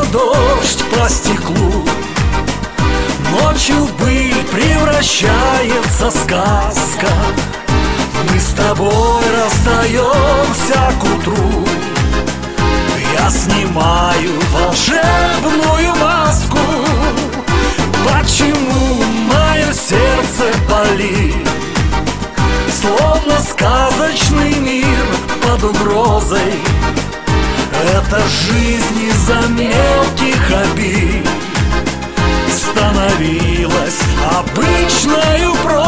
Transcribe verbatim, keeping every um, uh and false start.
дождь по стеклу. Ночью в быль превращается сказка. Мы с тобой расстаемся к утру. Я снимаю волшебную маску. Почему мое сердце болит, словно сказочный мир под угрозой? Эта жизнь из-за мелких обид становилась обычною прозой.